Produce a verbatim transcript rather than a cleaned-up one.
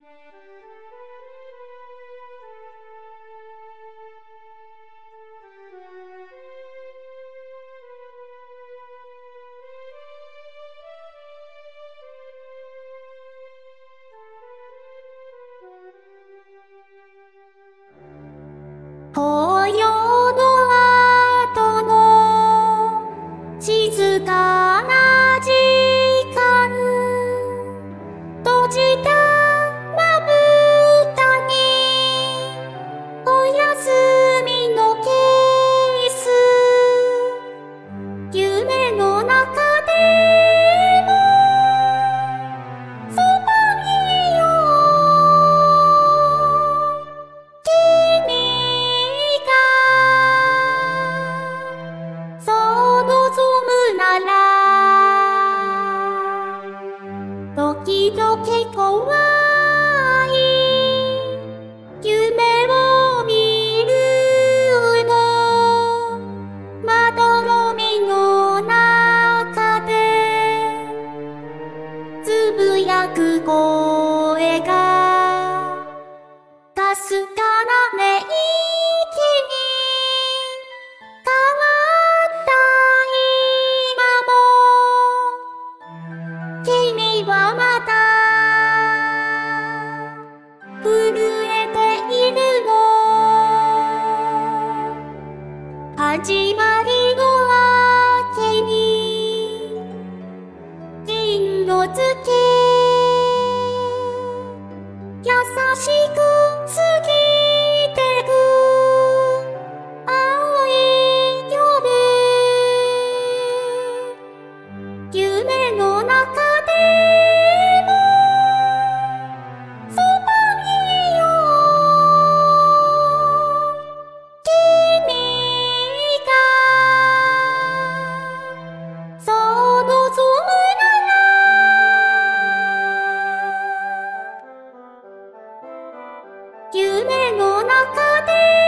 紅葉の後の静かな時間、閉じたまぶたにおやすみのケース、夢の中でもそばにいよう、君そう望むなら時々怖い夢を見るの、まどろみの中でつぶやく声がかすかな寝息に変わった今も、君はまだ震えているの、始まりの明けに銀の月、優しく過ぎてく青い夜、夢の中でもそばにいよう、君がそう望むなら夢の中で